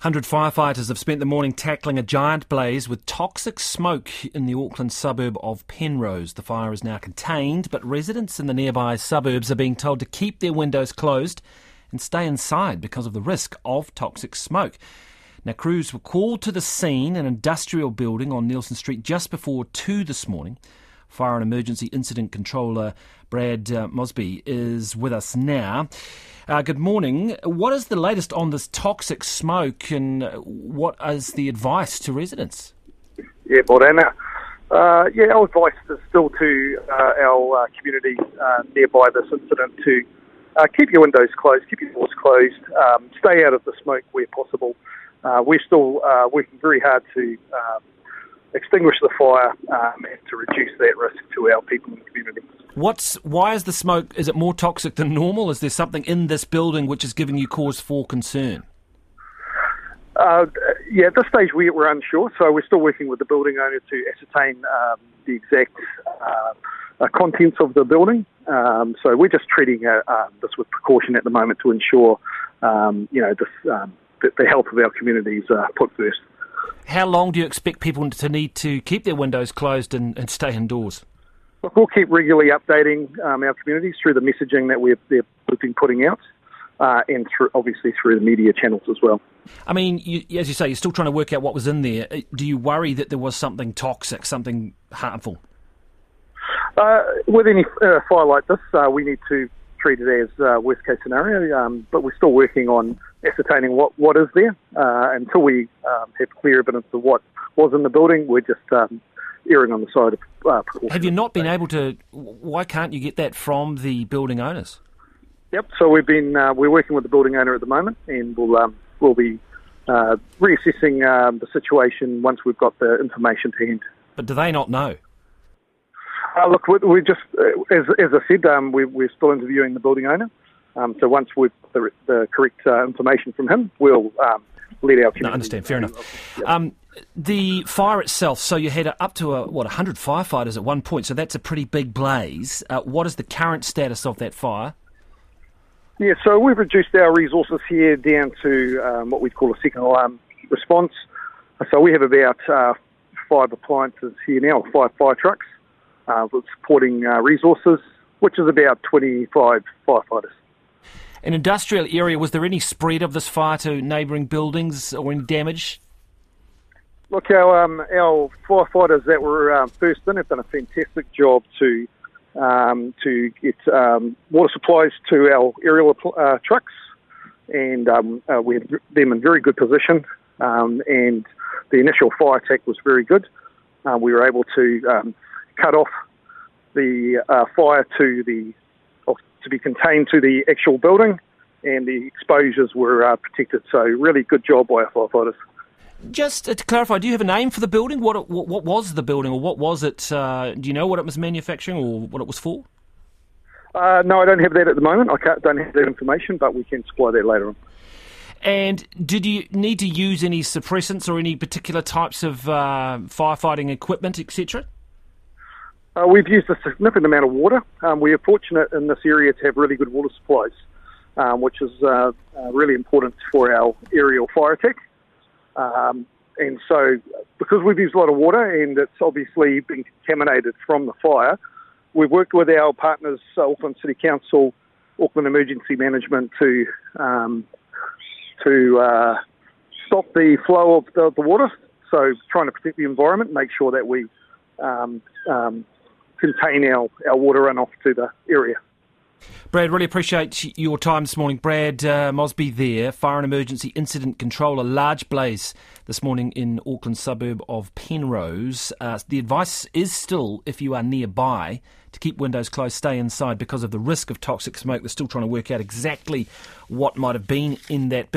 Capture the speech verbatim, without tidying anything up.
one hundred firefighters have spent the morning tackling a giant blaze with toxic smoke in the Auckland suburb of Penrose. The fire is now contained, but residents in the nearby suburbs are being told to keep their windows closed and stay inside because of the risk of toxic smoke. Now, crews were called to the scene, an industrial building on Nielsen Street, just before two this morning. Fire and Emergency Incident Controller Brad uh, Mosby is with us now. Uh, good morning. What is the latest on this toxic smoke, and what is the advice to residents? Yeah, Bordana. Uh, yeah, our advice is still to uh, our uh, community uh, nearby this incident to uh, keep your windows closed, keep your doors closed, um, stay out of the smoke where possible. Uh, we're still uh, working very hard to um, extinguish the fire um, and to reduce that risk to our people in the community. What's why is the smoke? Is it more toxic than normal? Is there something in this building which is giving you cause for concern? Uh, yeah, at this stage we, we're unsure, so we're still working with the building owner to ascertain um, the exact uh, uh, contents of the building. Um, so we're just treating uh, uh, this with precaution at the moment to ensure, um, you know, this, um, that the health of our community is uh, put first. How long do you expect people to need to keep their windows closed and, and stay indoors? Look, we'll keep regularly updating um, our communities through the messaging that we've, we've been putting out, uh, and through, obviously through the media channels as well. I mean, you, as you say, you're still trying to work out what was in there. Do you worry that there was something toxic, something harmful? Uh, with any uh, fire like this, uh, we need to treat it as uh, worst case scenario, um, but we're still working on ascertaining what, what is there. Uh, until we um, have clear evidence of what was in the building, we're just um, erring on the side of uh, precaution. Have you not been able to? Why can't you get that from the building owners? Yep. So we've been uh, we're working with the building owner at the moment, and we'll um, we'll be uh, reassessing um, the situation once we've got the information to hand. But do they not know? Uh, look, we, we just uh, as as I said, um, we, we're still interviewing the building owner. Um, so once we've got the, the correct uh, information from him, we'll um, let our community. No, I understand. Fair enough. Yep. Um, the fire itself, so you had up to, a, what, one hundred firefighters at one point, so that's a pretty big blaze. Uh, what is the current status of that fire? Yeah, so we've reduced our resources here down to um, what we call a second alarm response. So we have about uh, five appliances here now, five fire trucks uh, with supporting uh, resources, which is about twenty-five firefighters. An industrial area, was there any spread of this fire to neighbouring buildings or any damage? Look, our um, our firefighters that were um, first in have done a fantastic job to um, to get um, water supplies to our aerial uh, trucks, and um, uh, we had them in very good position. Um, and the initial fire attack was very good. Uh, we were able to um, cut off the uh, fire to the to be contained to the actual building, and the exposures were uh, protected. So really good job by our firefighters. Just to clarify, do you have a name for the building? What what, what was the building, or what was it? Uh, do you know what it was manufacturing or what it was for? Uh, no, I don't have that at the moment. I can't, don't have that information, but we can supply that later on. And did you need to use any suppressants or any particular types of uh, firefighting equipment, et cetera? Uh, we've used a significant amount of water. Um, we are fortunate in this area to have really good water supplies, um, which is uh, uh, really important for our aerial fire attack. Um, and so, because we've used a lot of water and it's obviously been contaminated from the fire, we've worked with our partners, Auckland City Council, Auckland Emergency Management, to um, to uh, stop the flow of the, the water. So, trying to protect the environment, make sure that we um, um, contain our, our water runoff to the area. Brad, really appreciate your time this morning. Brad uh, Mosby there, Fire and Emergency Incident Controller. Large blaze this morning in Auckland suburb of Penrose. Uh, the advice is still, if you are nearby, to keep windows closed, stay inside because of the risk of toxic smoke. They're still trying to work out exactly what might have been in that building.